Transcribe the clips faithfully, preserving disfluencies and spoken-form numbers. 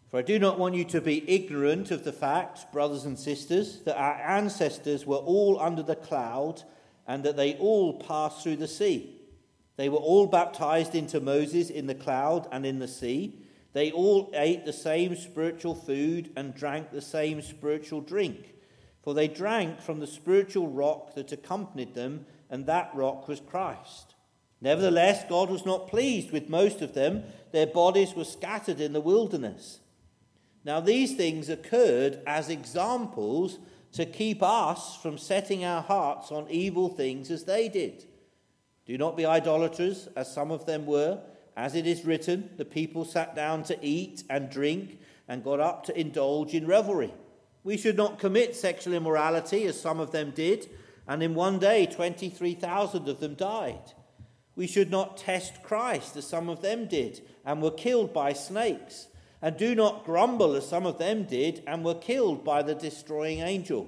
For I do not want you to be ignorant of the fact, brothers and sisters, that our ancestors were all under the cloud and that they all passed through the sea. They were all baptized into Moses in the cloud and in the sea. They all ate the same spiritual food and drank the same spiritual drink. For they drank from the spiritual rock that accompanied them, and that rock was Christ. Nevertheless, God was not pleased with most of them. Their bodies were scattered in the wilderness. Now these things occurred as examples to keep us from setting our hearts on evil things as they did. Do not be idolaters, as some of them were. As it is written, the people sat down to eat and drink and got up to indulge in revelry. We should not commit sexual immorality, as some of them did, and in one day twenty-three thousand of them died. We should not test Christ, as some of them did, and were killed by snakes. And do not grumble, as some of them did, and were killed by the destroying angel.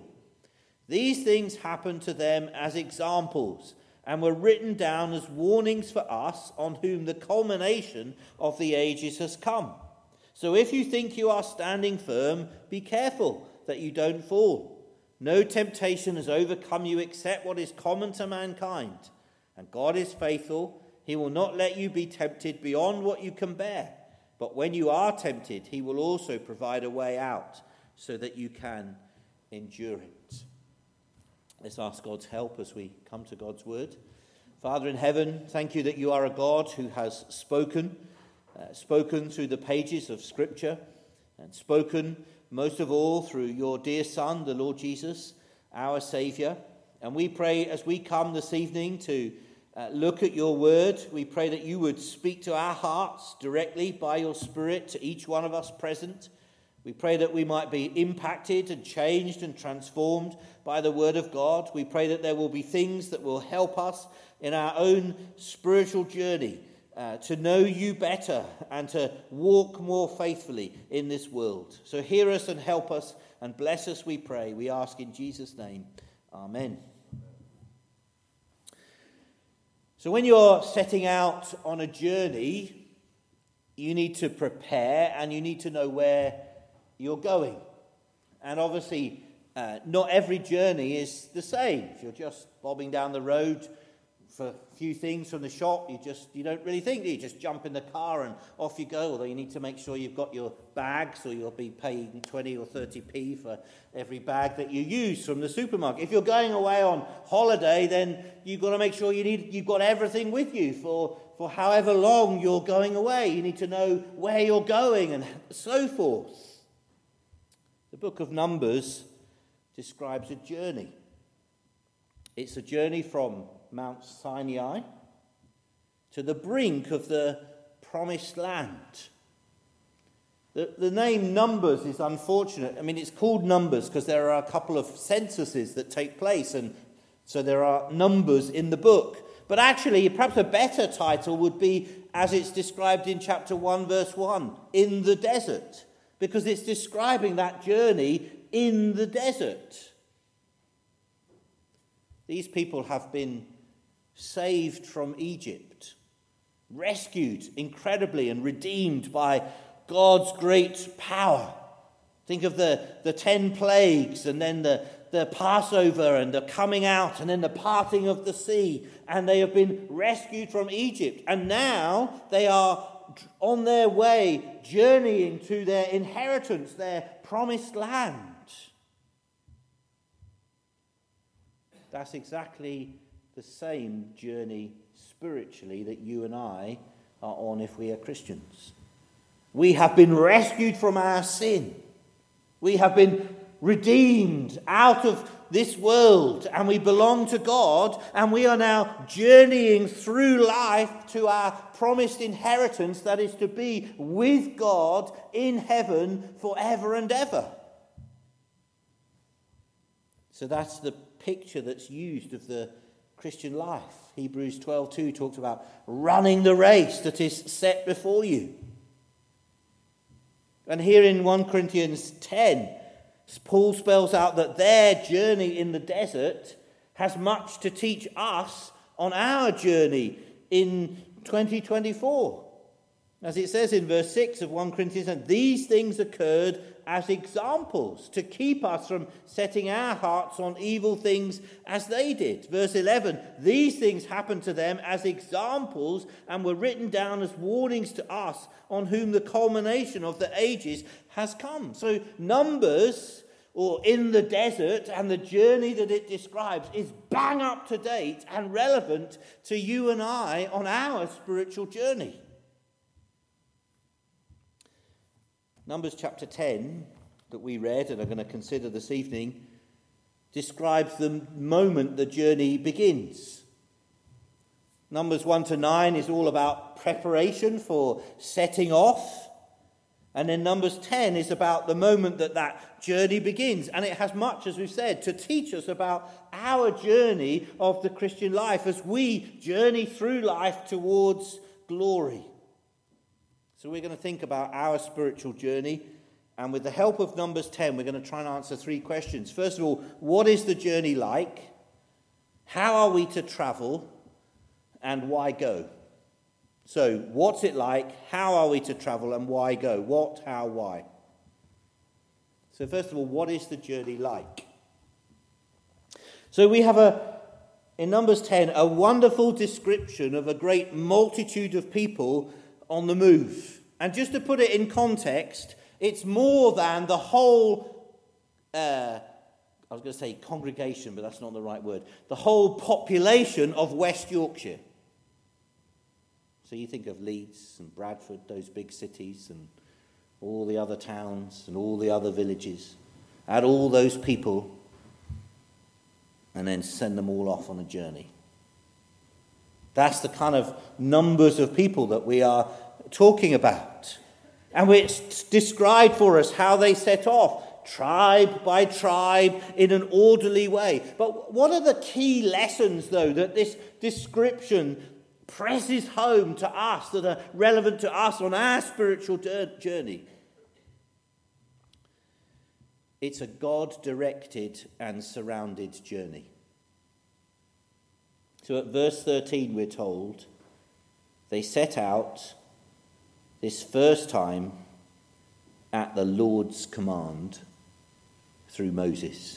These things happened to them as examples, and were written down as warnings for us, on whom the culmination of the ages has come. So if you think you are standing firm, be careful that you don't fall. No temptation has overcome you except what is common to mankind. And God is faithful. He will not let you be tempted beyond what you can bear. But when you are tempted, he will also provide a way out so that you can endure it. Let's ask God's help as we come to God's word. Father in heaven, thank you that you are a God who has spoken, uh, spoken through the pages of Scripture, and spoken most of all through your dear Son, the Lord Jesus, our Saviour. And we pray as we come this evening to Uh, look at your word. We pray that you would speak to our hearts directly by your Spirit to each one of us present. We pray that we might be impacted and changed and transformed by the word of God. We pray that there will be things that will help us in our own spiritual journey uh, to know you better and to walk more faithfully in this world. So hear us and help us and bless us, we pray. We ask in Jesus' name. Amen. So when you're setting out on a journey, you need to prepare and you need to know where you're going. And obviously, uh, not every journey is the same. If you're just bobbing down the road for a few things from the shop, you just you don't really think, you just jump in the car and off you go, although you need to make sure you've got your bags, or you'll be paying twenty or thirty p for every bag that you use from the supermarket. If you're going away on holiday, then you've got to make sure you need you've got everything with you for, for however long you're going away. You need to know where you're going and so forth. The book of Numbers describes a journey. It's a journey from Mount Sinai to the brink of the promised land. The, the name Numbers is unfortunate. I mean, it's called Numbers because there are a couple of censuses that take place, and so there are numbers in the book. But actually, perhaps a better title would be, as it's described in chapter one, verse one, in the desert, because it's describing that journey in the desert. These people have been saved from Egypt, rescued incredibly and redeemed by God's great power. Think of the, the ten plagues, and then the, the Passover, and the coming out, and then the parting of the sea. And they have been rescued from Egypt. And now they are on their way, journeying to their inheritance, their promised land. That's exactly the same journey spiritually that you and I are on if we are Christians. We have been rescued from our sin. We have been redeemed out of this world, and we belong to God, and we are now journeying through life to our promised inheritance that is to be with God in heaven forever and ever. So that's the picture that's used of the Christian life. Hebrews twelve two talks about running the race that is set before you. And here in First Corinthians ten, Paul spells out that their journey in the desert has much to teach us on our journey in twenty twenty-four. As it says in verse six of First Corinthians, and these things occurred as examples to keep us from setting our hearts on evil things as they did. Verse eleven, these things happened to them as examples and were written down as warnings to us on whom the culmination of the ages has come. So Numbers, or in the desert, and the journey that it describes is bang up to date and relevant to you and I on our spiritual journey. Numbers chapter ten, that we read and are going to consider this evening, describes the moment the journey begins. Numbers one to nine is all about preparation for setting off. And then Numbers ten is about the moment that that journey begins. And it has much, as we've said, to teach us about our journey of the Christian life as we journey through life towards glory. So we're going to think about our spiritual journey, and with the help of Numbers ten, we're going to try and answer three questions. First of all, what is the journey like? How are we to travel? And why go? So, what's it like? How are we to travel? And why go? What, how, why? So first of all, what is the journey like? So we have a in Numbers ten, a wonderful description of a great multitude of people on the move. And just to put it in context, it's more than the whole, uh, I was going to say congregation, but that's not the right word, the whole population of West Yorkshire. So you think of Leeds and Bradford, those big cities, and all the other towns and all the other villages. Add all those people and then send them all off on a journey. That's the kind of numbers of people that we are talking about. And it's described for us how they set off, tribe by tribe, in an orderly way. But what are the key lessons, though, that this description presses home to us, that are relevant to us on our spiritual journey? It's a God-directed and surrounded journey. So at verse thirteen, we're told, they set out this first time at the Lord's command through Moses.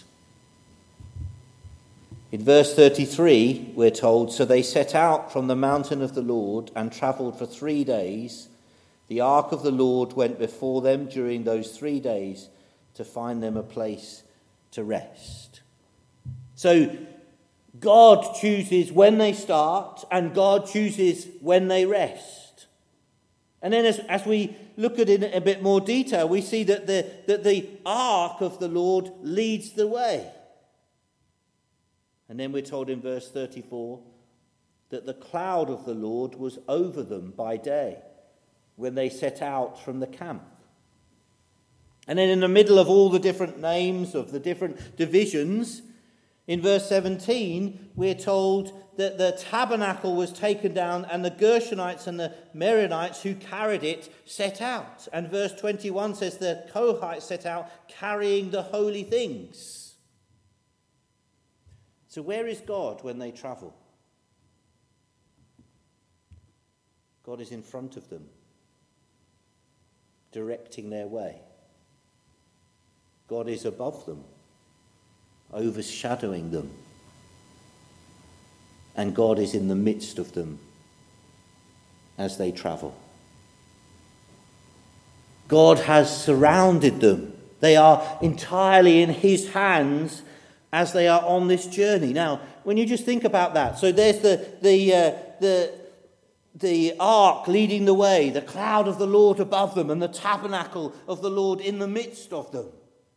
In verse thirty-three, we're told, so they set out from the mountain of the Lord and travelled for three days. The ark of the Lord went before them during those three days to find them a place to rest. So God chooses when they start, and God chooses when they rest. And then as, as we look at it in a bit more detail, we see that the, that the ark of the Lord leads the way. And then we're told in verse thirty-four that the cloud of the Lord was over them by day when they set out from the camp. And then in the middle of all the different names of the different divisions, in verse seventeen, we're told that the tabernacle was taken down and the Gershonites and the Merarites who carried it set out. And verse twenty-one says the Kohathites set out carrying the holy things. So where is God when they travel? God is in front of them, directing their way. God is above them, overshadowing them. And God is in the midst of them as they travel. God has surrounded them. They are entirely in his hands as they are on this journey. Now, when you just think about that, so there's the the uh, the the ark leading the way, the cloud of the Lord above them, and the tabernacle of the Lord in the midst of them.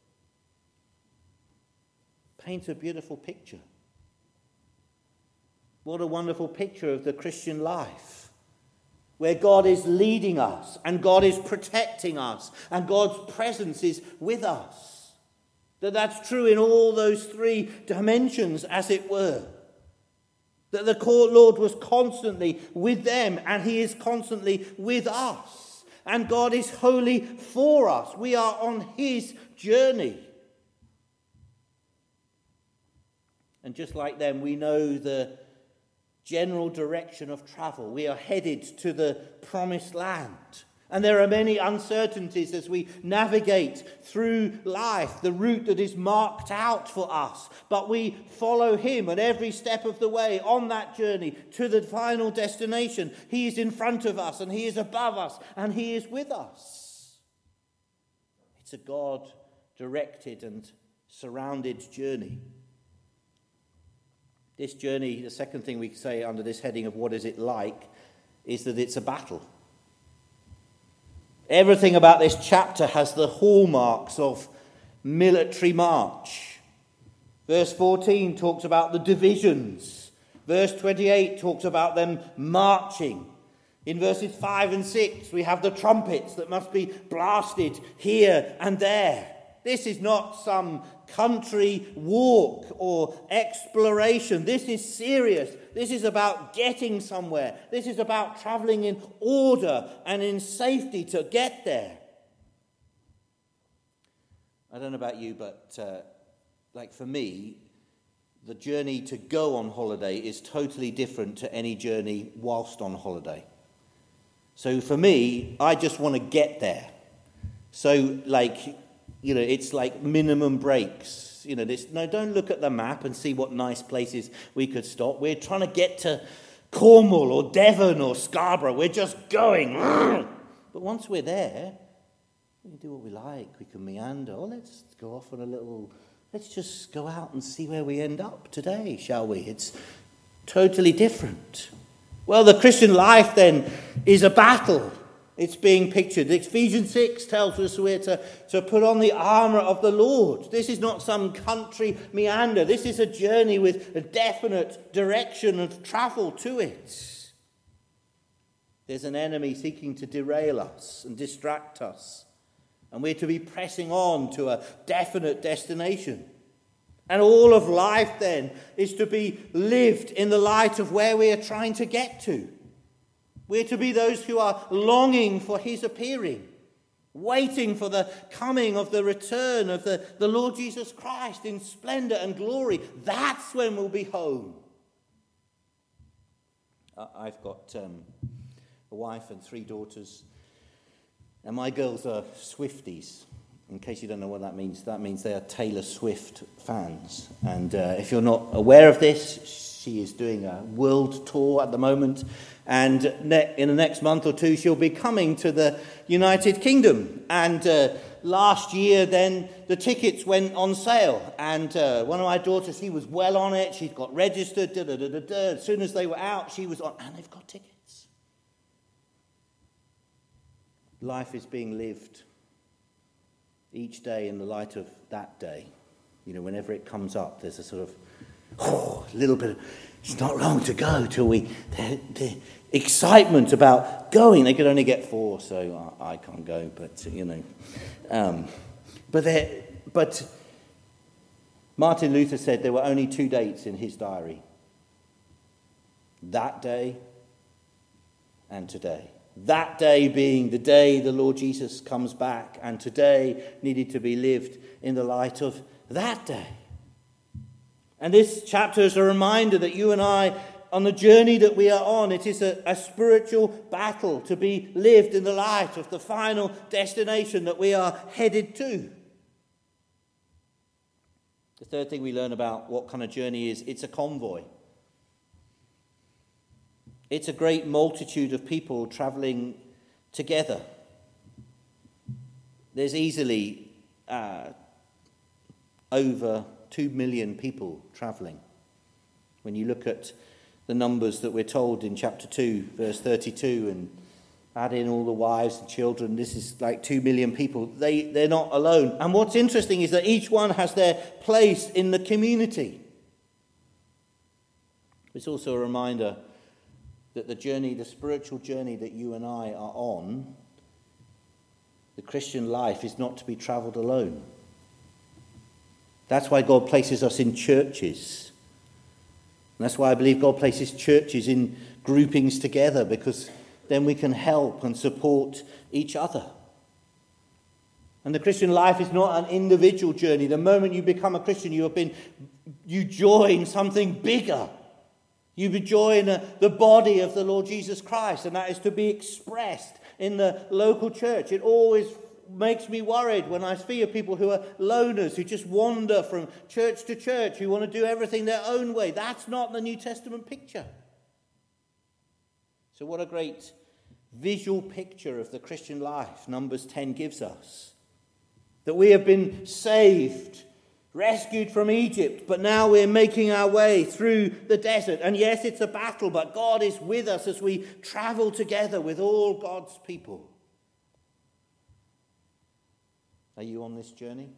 Paints a beautiful picture. What a wonderful picture of the Christian life, where God is leading us and God is protecting us and God's presence is with us. That that's true in all those three dimensions, as it were. That the Lord was constantly with them and he is constantly with us. And God is wholly for us. We are on his journey. And just like them, we know the general direction of travel. We are headed to the promised land. And there are many uncertainties as we navigate through life, the route that is marked out for us. But we follow him at every step of the way on that journey to the final destination. He is in front of us and he is above us and he is with us. It's a God-directed and surrounded journey. This journey, the second thing we say under this heading of what is it like, is that it's a battle. Everything about this chapter has the hallmarks of military march. Verse fourteen talks about the divisions. Verse twenty-eight talks about them marching. In verses five and six, we have the trumpets that must be blasted here and there. This is not some country walk or exploration. This is serious. This is about getting somewhere. This is about travelling in order and in safety to get there. I don't know about you, but uh, like for me, the journey to go on holiday is totally different to any journey whilst on holiday. So for me, I just want to get there. So like, you know, it's like minimum breaks. You know, this, no, don't look at the map and see what nice places we could stop. We're trying to get to Cornwall or Devon or Scarborough. We're just going. But once we're there, we can do what we like. We can meander. Oh, let's go off on a little, let's just go out and see where we end up today, shall we? It's totally different. Well, the Christian life then is a battle. It's being pictured. Ephesians six tells us we're to, to put on the armour of the Lord. This is not some country meander. This is a journey with a definite direction of travel to it. There's an enemy seeking to derail us and distract us. And we're to be pressing on to a definite destination. And all of life then is to be lived in the light of where we are trying to get to. We're to be those who are longing for his appearing, waiting for the coming of the return of the, the Lord Jesus Christ in splendour and glory. That's when we'll be home. I've got um, a wife and three daughters, and my girls are Swifties. In case you don't know what that means, that means they are Taylor Swift fans. And uh, if you're not aware of this, she is doing a world tour at the moment. And ne- in the next month or two, she'll be coming to the United Kingdom. And uh, last year, then, the tickets went on sale. And uh, one of my daughters, she was well on it. She'd got registered. Da, da, da, da, da. As soon as they were out, she was on. And they've got tickets. Life is being lived each day in the light of that day. You know, whenever it comes up, there's a sort of, oh, a little bit of, it's not long to go till we, the, the excitement about going. They could only get four, so I, I can't go, but, you know. Um, but, but Martin Luther said there were only two dates in his diary. That day and today. That day being the day the Lord Jesus comes back, and today needed to be lived in the light of that day. And this chapter is a reminder that you and I, on the journey that we are on, it is a, a spiritual battle to be lived in the light of the final destination that we are headed to. The third thing we learn about what kind of journey is, it's a convoy. It's a great multitude of people travelling together. There's easily uh, over two million people travelling. When you look at the numbers that we're told in chapter two, verse thirty-two, and add in all the wives and children, this is like two million people. They, they're not alone. And what's interesting is that each one has their place in the community. It's also a reminder that the journey, the spiritual journey that you and I are on, the Christian life is not to be travelled alone. That's why God places us in churches. And that's why I believe God places churches in groupings together, because then we can help and support each other. And the Christian life is not an individual journey. The moment you become a Christian, you have been, you join something bigger. You join the, the body of the Lord Jesus Christ, and that is to be expressed in the local church. It always makes me worried when I see people who are loners, who just wander from church to church, who want to do everything their own way. That's not the New Testament picture. So what a great visual picture of the Christian life Numbers ten gives us. That we have been saved, rescued from Egypt, but now we're making our way through the desert. And yes, it's a battle, but God is with us as we travel together with all God's people. Are you on this journey?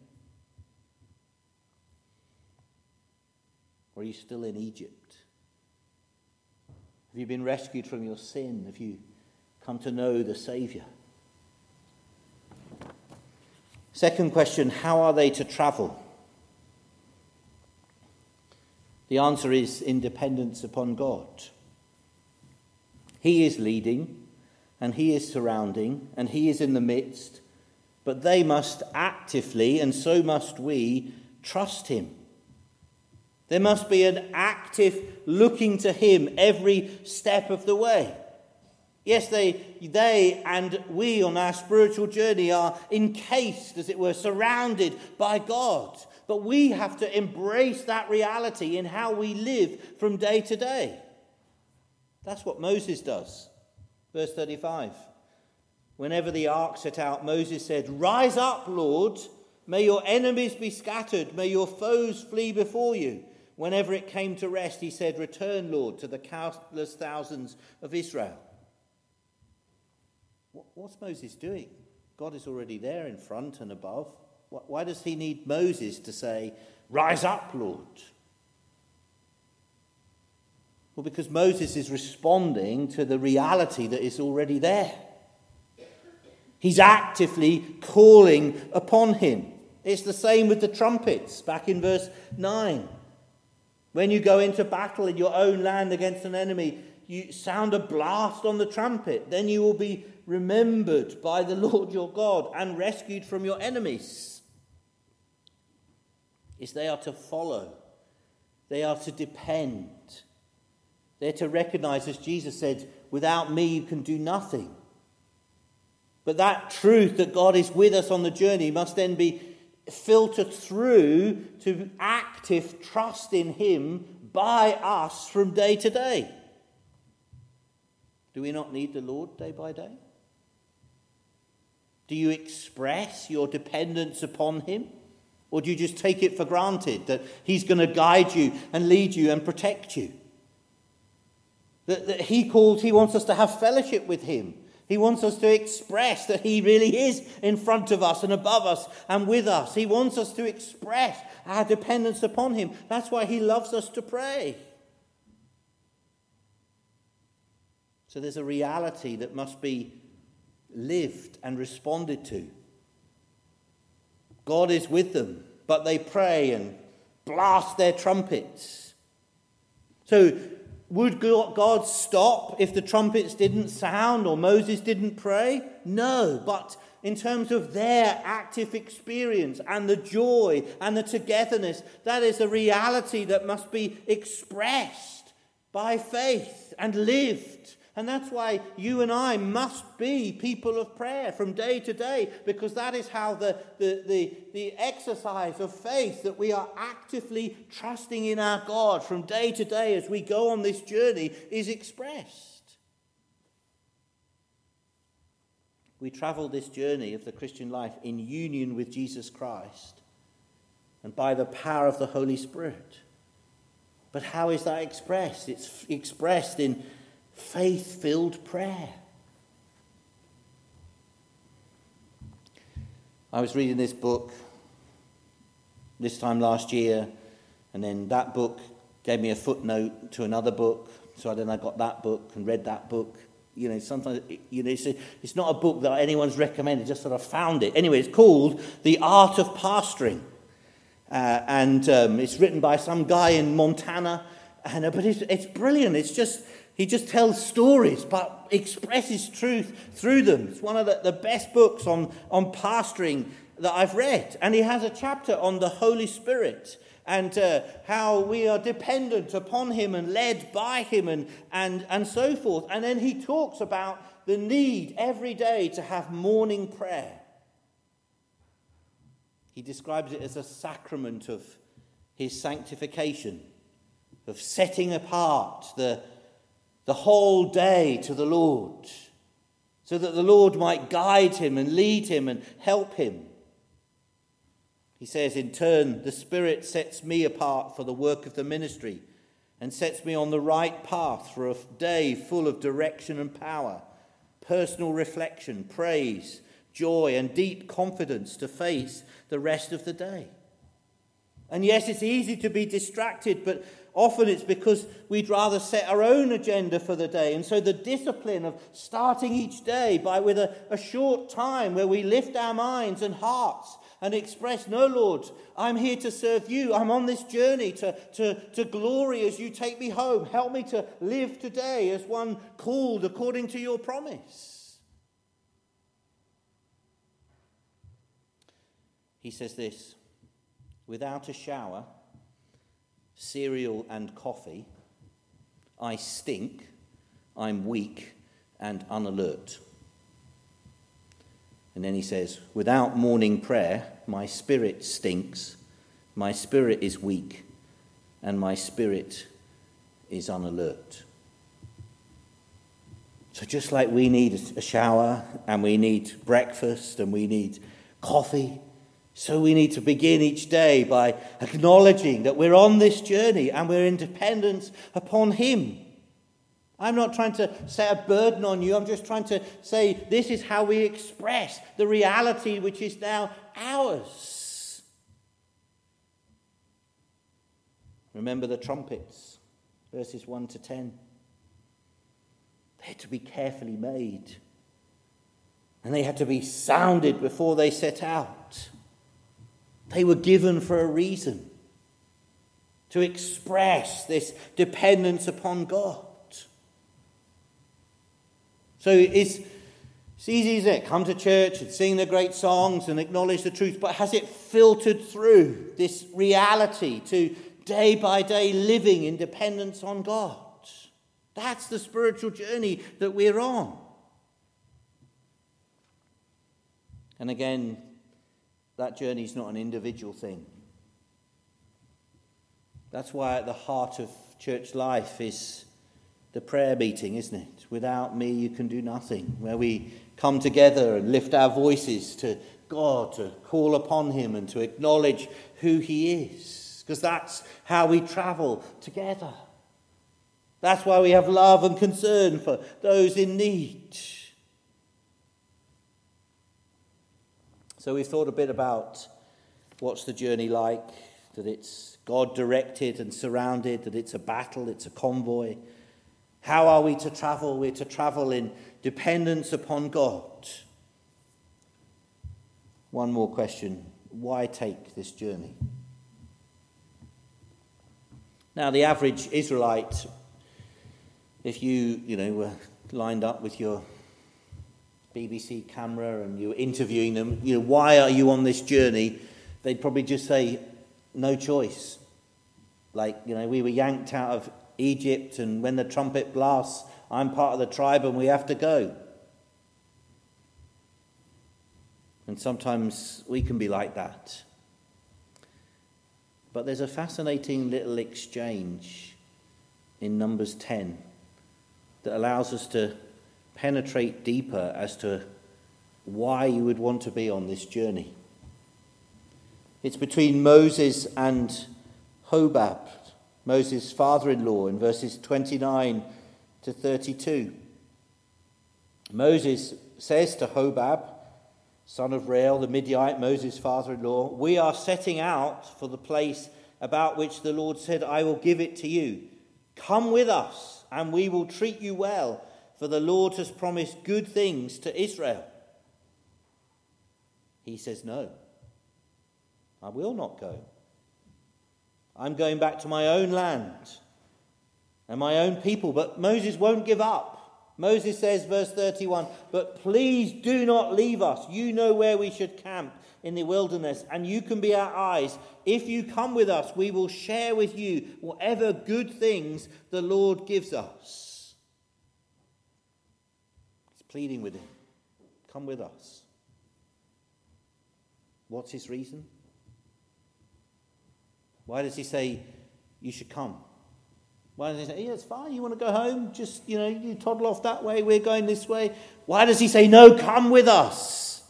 Or are you still in Egypt? Have you been rescued from your sin? Have you come to know the Saviour? Second question, how are they to travel? The answer is in dependence upon God. He is leading, and he is surrounding, and he is in the midst, but they must actively, and so must we, trust him. There must be an active looking to him every step of the way. Yes, they, they and we on our spiritual journey are encased, as it were, surrounded by God. But we have to embrace that reality in how we live from day to day. That's what Moses does. Verse thirty-five. Whenever the ark set out, Moses said, "Rise up, Lord. May your enemies be scattered. May your foes flee before you." Whenever it came to rest, he said, "Return, Lord, to the countless thousands of Israel." What's Moses doing? God is already there in front and above. Why does he need Moses to say, "Rise up, Lord"? Well, because Moses is responding to the reality that is already there. He's actively calling upon him. It's the same with the trumpets, back in verse nine. When you go into battle in your own land against an enemy, you sound a blast on the trumpet. Then you will be remembered by the Lord your God and rescued from your enemies. Is they are to follow. They are to depend. They're to recognize, as Jesus said, without me you can do nothing. But that truth that God is with us on the journey must then be filtered through to active trust in him by us from day to day. Do we not need the Lord day by day? Do you express your dependence upon him? Or do you just take it for granted that he's going to guide you and lead you and protect you? That, that he calls, he wants us to have fellowship with him. He wants us to express that he really is in front of us and above us and with us. He wants us to express our dependence upon him. That's why he loves us to pray. So there's a reality that must be lived and responded to. God is with them, but they pray and blast their trumpets. So would God stop if the trumpets didn't sound or Moses didn't pray? No, but in terms of their active experience and the joy and the togetherness, that is a reality that must be expressed by faith and lived. And that's why you and I must be people of prayer from day to day, because that is how the, the, the, the exercise of faith, that we are actively trusting in our God from day to day as we go on this journey, is expressed. We travel this journey of the Christian life in union with Jesus Christ and by the power of the Holy Spirit. But how is that expressed? It's expressed in faith-filled prayer. I was reading this book this time last year, and then that book gave me a footnote to another book, so then I got that book and read that book. You know, sometimes, you know, it's, a, it's not a book that anyone's recommended, just sort of found it. Anyway, it's called The Art of Pastoring, uh, and um, it's written by some guy in Montana, and uh, but it's, it's brilliant. It's just He just tells stories, but expresses truth through them. It's one of the, the best books on, on pastoring that I've read. And he has a chapter on the Holy Spirit and uh, how we are dependent upon him and led by him and, and, and so forth. And then he talks about the need every day to have morning prayer. He describes it as a sacrament of his sanctification, of setting apart the, the whole day to the Lord, so that the Lord might guide him and lead him and help him. He says, in turn, the Spirit sets me apart for the work of the ministry and sets me on the right path for a day full of direction and power, personal reflection, praise, joy, and deep confidence to face the rest of the day. And yes, it's easy to be distracted, but often it's because we'd rather set our own agenda for the day. And so the discipline of starting each day by with a, a short time where we lift our minds and hearts and express, no, Lord, I'm here to serve you. I'm on this journey to, to, to glory as you take me home. Help me to live today as one called according to your promise. He says this, without a shower, cereal and coffee, I stink, I'm weak and unalert. And then he says, without morning prayer, my spirit stinks, my spirit is weak, and my spirit is unalert. So just like we need a shower, and we need breakfast, and we need coffee, so we need to begin each day by acknowledging that we're on this journey and we're in dependence upon him. I'm not trying to set a burden on you. I'm just trying to say this is how we express the reality which is now ours. Remember the trumpets, verses one to ten. They're to be carefully made. And they had to be sounded before they set out. They were given for a reason, to express this dependence upon God. So it's, it's easy, isn't it? Come to church and sing the great songs and acknowledge the truth, but has it filtered through this reality to day by day living in dependence on God? That's the spiritual journey that we're on. And again, that journey is not an individual thing. That's why at the heart of church life is the prayer meeting, isn't it? Without me, you can do nothing. Where we come together and lift our voices to God, to call upon him and to acknowledge who he is. Because that's how we travel together. That's why we have love and concern for those in need. So we've thought a bit about what's the journey like, that it's God-directed and surrounded, that it's a battle, it's a convoy. How are we to travel? We're to travel in dependence upon God. One more question. Why take this journey? Now, the average Israelite, if you, you know, were lined up with your B B C camera and you were interviewing them, you know, why are you on this journey? They'd probably just say, no choice. Like, you know, we were yanked out of Egypt, and when the trumpet blasts, I'm part of the tribe and we have to go. And sometimes we can be like that. But there's a fascinating little exchange in Numbers ten that allows us to penetrate deeper as to why you would want to be on this journey. It's between Moses and Hobab, Moses' father-in-law, in verses twenty-nine to thirty-two. Moses says to Hobab, son of Reuel, the Midianite, Moses' father-in-law, we are setting out for the place about which the Lord said, I will give it to you. Come with us, and we will treat you well, for the Lord has promised good things to Israel. He says, no, I will not go. I'm going back to my own land and my own people. But Moses won't give up. Moses says, verse thirty-one, "But please do not leave us. You know where we should camp in the wilderness, and you can be our eyes. If you come with us, we will share with you whatever good things the Lord gives us." He's pleading with him. Come with us. What's his reason? Why does he say you should come? Why does he say, yeah, it's fine, you want to go home? Just, you know, you toddle off that way, we're going this way. Why does he say, no, come with us?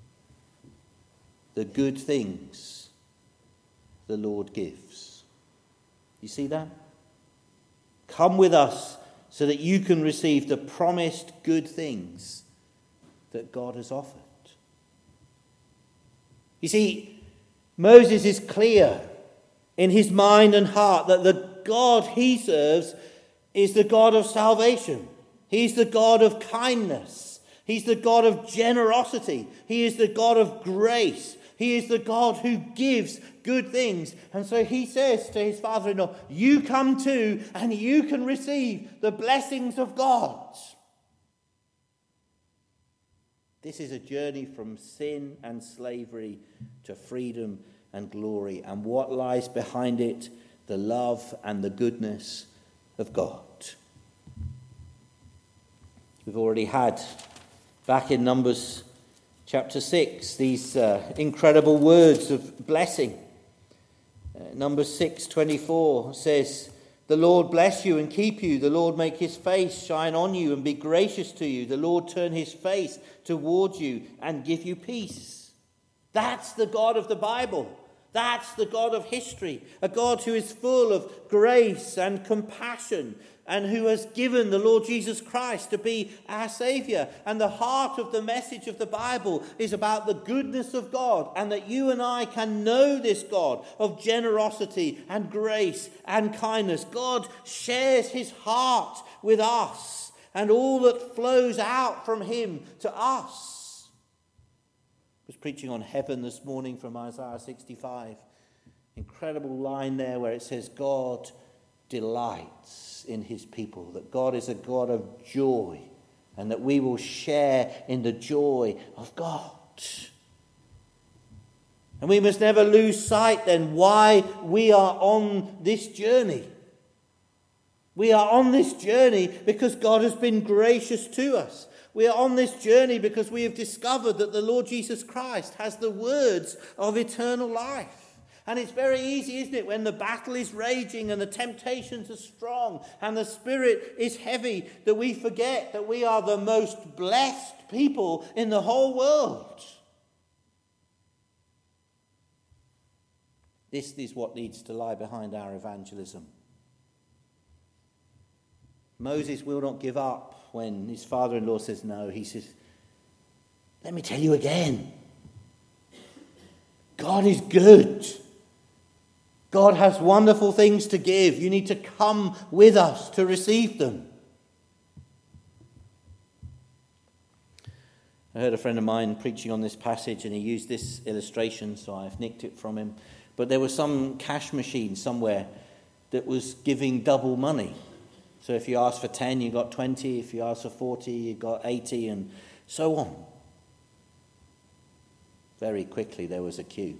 The good things the Lord gives. You see that? Come with us so that you can receive the promised good things that God has offered. You see, Moses is clear in his mind and heart that the God he serves is the God of salvation. He's the God of kindness. He's the God of generosity. He is the God of grace. He is the God who gives good things. And so he says to his father-in-law, you come too, and you can receive the blessings of God. This is a journey from sin and slavery to freedom and glory. And what lies behind it? The love and the goodness of God. We've already had, back in Numbers chapter six, these uh, incredible words of blessing. Uh, Numbers six twenty-four says, the Lord bless you and keep you. The Lord make his face shine on you and be gracious to you. The Lord turn his face towards you and give you peace. That's the God of the Bible. That's the God of history. A God who is full of grace and compassion and who has given the Lord Jesus Christ to be our Saviour. And the heart of the message of the Bible is about the goodness of God, and that you and I can know this God of generosity and grace and kindness. God shares his heart with us and all that flows out from him to us. I was preaching on heaven this morning from Isaiah sixty-five. Incredible line there where it says God delights in his people, that God is a God of joy, and that we will share in the joy of God. And we must never lose sight then why we are on this journey. We are on this journey because God has been gracious to us. We are on this journey because we have discovered that the Lord Jesus Christ has the words of eternal life. And it's very easy, isn't it, when the battle is raging and the temptations are strong and the spirit is heavy, that we forget that we are the most blessed people in the whole world. This is what needs to lie behind our evangelism. Moses will not give up when his father-in-law says no. He says, let me tell you again. God is good. God has wonderful things to give. You need to come with us to receive them. I heard a friend of mine preaching on this passage, and he used this illustration, so I've nicked it from him. But there was some cash machine somewhere that was giving double money. So if you asked for ten, you got twenty. If you asked for forty, you got eighty, and so on. Very quickly there was a queue.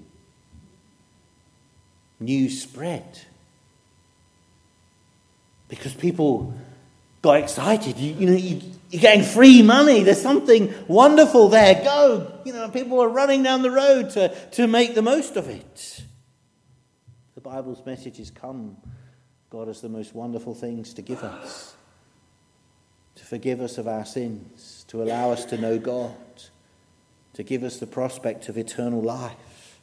News spread. Because people got excited. You, you know, you, you're getting free money. There's something wonderful there. Go. You know, people are running down the road to, to make the most of it. The Bible's message is come. God has the most wonderful things to give us. To forgive us of our sins. To allow us to know God. To give us the prospect of eternal life.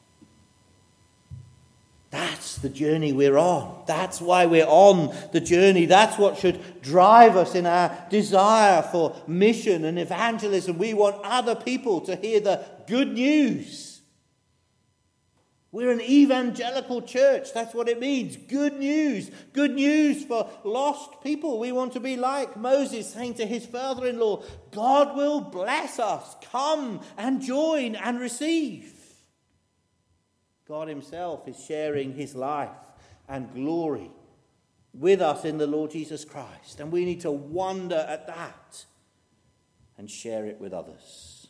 That's the journey we're on. That's why we're on the journey. That's what should drive us in our desire for mission and evangelism. We want other people to hear the good news. We're an evangelical church. That's what it means. Good news. Good news for lost people. We want to be like Moses saying to his father-in-law, God will bless us. Come and join and receive. God himself is sharing his life and glory with us in the Lord Jesus Christ. And we need to wonder at that. and share it with others.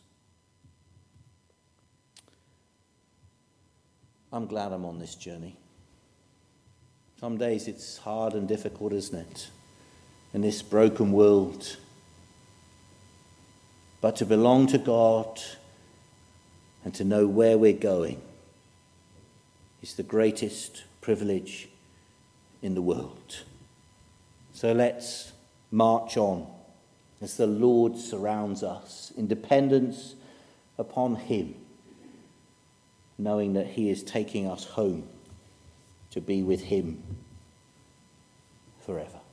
I'm glad I'm on this journey. Some days it's hard and difficult, isn't it? In this broken world. But to belong to God and to know where we're going is the greatest privilege in the world. So let's march on as the Lord surrounds us in dependence upon him, knowing that he is taking us home to be with him forever.